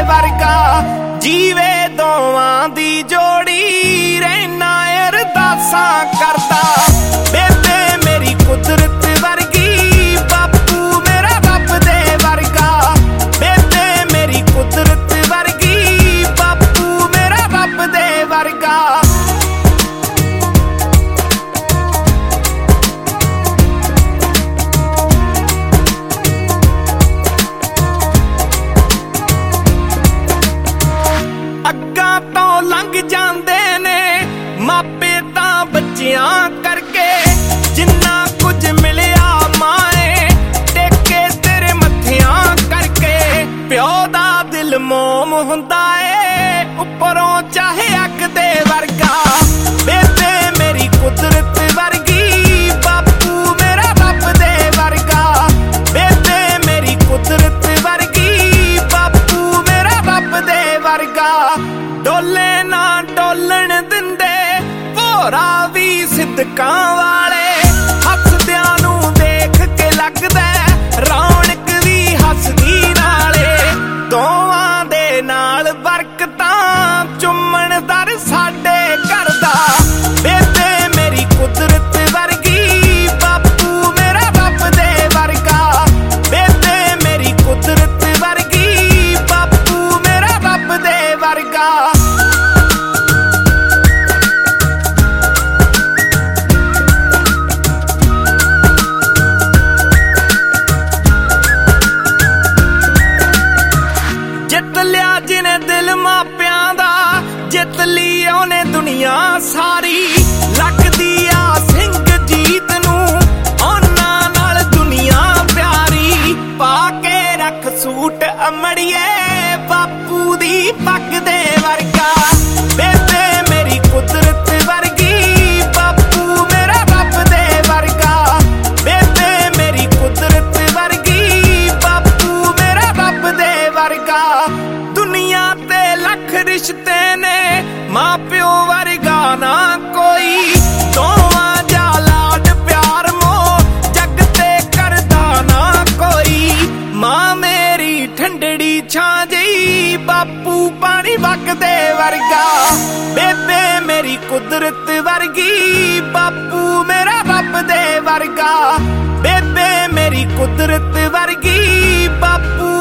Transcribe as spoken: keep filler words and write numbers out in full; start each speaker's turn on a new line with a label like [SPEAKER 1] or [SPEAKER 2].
[SPEAKER 1] ਵਰਗਾ। ਜੀਵੇ ਦੋਵਾਂ ਦੀ ਜੋੜੀ ਰਹਿਣਾ ਅਰਦਾਸਾਂ ਕਰਦਾ। ਬੇਬੇ ਮੇਰੀ ਕੁਦਰਤ ਵਰਗੀ, ਬਾਪੂ ਮੇਰਾ ਰੱਬ ਦੇ ਵਰਗਾ। ਬੇਬੇ ਮੇਰੀ ਕੁਦਰਤ ਵਰਗੀ, ਬਾਪੂ ਮੇਰਾ ਰੱਬ ਦੇ ਵਰਗਾ। ਅੱਗਾਂ ਤੋਂ ਲੰਘ ਜਾਂਦੇ ਨੇ ਮਾਪੇ ਤਾਂ ਬੱਚਿਆਂ ਕਰਕੇ। ਜਿੰਨਾ ਕੁਝ ਮਿਲਿਆ ਮਾਏ ਟੇਕੇ ਤੇਰੇ ਮੱਥਿਆਂ ਕਰਕੇ। ਪਿਓ ਦਾ ਦਿਲ ਮੋਮ ਹੁੰਦਾ ਏ ਉੱਪਰੋਂ ਚਾਹੇ ਅੱਗ ਦੇ ਵਰਗਾ। ਬੇਬੇ ਮੇਰੀ ਕੁਦਰਤ ਵਰਗੀ, ਬਾਪੂ ਮੇਰਾ ਰੱਬ ਦੇ ਵਰਗਾ। ਬੇਬੇ ਮੇਰੀ ਕੁਦਰਤ ਵਰਗੀ, ਬਾਪੂ ਮੇਰਾ ਰੱਬ ਦੇ ਵਰਗਾ। ਡੋਲੇ ਨਾ ਡੋਲਣ ਦਿੰਦੇ ਭੋਰਾ ਵੀ ਸਿੱਧਕਾਂ ਵਾਲੇ। ਹੱਸਦਿਆਂ ਨੂੰ ਦੇਖ ਕੇ ਲੱਗਦਾ ਰੌਣਕ ਵੀ ਹੱਸਦੀ ਨਾਲੇ। ਦੋਵਾਂ ਦੇ ਨਾਲ ਬਰਕਤਾਂ ਚੁੰਮਣ ਦਰ ਸਾਡੇ ਘਰ ਦਾ। ਬੇਬੇ ਮੇਰੀ ਕੁਦਰਤ ਵਰਗੀ, ਬਾਪੂ ਮੇਰਾ ਰੱਬ ਦੇ ਵਰਗਾ। ਬੇਬੇ ਮੇਰੀ ਕੁਦਰਤ ਵਰਗੀ, ਬਾਪੂ ਮੇਰਾ ਰੱਬ ਦੇ ਵਰਗਾ। ਜਿੱਤ ਲਿਆ ਜਿਹਨੇ ਦਿਲ ਮਾਪਿਆਂ ਦਾ, ਜਿੱਤ ਲਈ ਉਹਨੇ ਦੁਨੀਆ ਸਾਰੀ। ਲੱਗਦੀ ਆ ਸਿੰਘ ਜੀਤ ਨੂੰ ਉਹਨਾਂ ਨਾਲ ਦੁਨੀਆ ਪਿਆਰੀ। ਪਾ ਕੇ ਰੱਖ ਸੂਟ ਅਮੜੀਏ ਬਾਪੂ ਦੀ ਪੱਗ ਦੇ ਵਰਗਾ। ਬੇਬੇ ਮੇਰੀ ਕੁਦਰਤ ਵਰਗੀ, ਬਾਪੂ ਮੇਰਾ ਰੱਬ ਦੇ ਵਰਗਾ। ਬੇਬੇ ਮੇਰੀ ਕੁਦਰਤ ਵਰਗੀ, ਬਾਪੂ ਮੇਰਾ ਰੱਬ ਦੇ ਵਰਗਾ। ਦੁਨੀਆ ਤੇ ਲੱਖ ਰਿਸ਼ਤੇ ਨੇ ਮਾਂ ਪਿਓ ਵਰਗਾ ਨਾ ਕੋਈ। ਦੋਵਾਂ ਜਾ ਲਾਡ ਪਿਆਰ ਮੋਹ ਜੱਗ ਤੇ ਕਰਦਾ ਨਾ ਕੋਈ। ਮਾਂ ਮੇਰੀ ਠੰਡੜੀ ਛਾਂ ਜਈ, ਬਾਪੂ ਪਾਣੀ ਵਗਦੇ ਵਰਗਾ। ਬੇਬੇ ਮੇਰੀ ਕੁਦਰਤ ਵਰਗੀ, ਬਾਪੂ ਮੇਰਾ ਰੱਬ ਦੇ ਵਰਗਾ। ਬੇਬੇ ਮੇਰੀ ਕੁਦਰਤ ਵਰਗੀ, ਬਾਪੂ